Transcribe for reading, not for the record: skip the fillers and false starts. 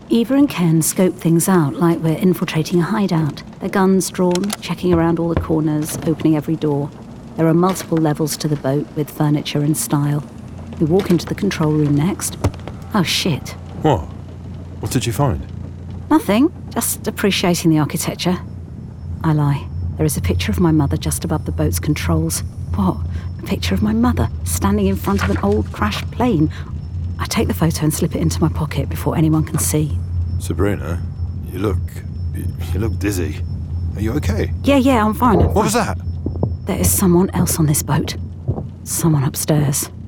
Eva and Ken scope things out like we're infiltrating a hideout. Their guns drawn, checking around all the corners, opening every door. There are multiple levels to the boat with furniture and style. We walk into the control room next. Oh, shit. What? What did you find? Nothing, just appreciating the architecture. I lie. There is a picture of my mother just above the boat's controls. What? A picture of my mother standing in front of an old crashed plane. I take the photo and slip it into my pocket before anyone can see. Sabrina, you look dizzy. Are you okay? Yeah, I'm fine. What was that? There is someone else on this boat. Someone upstairs.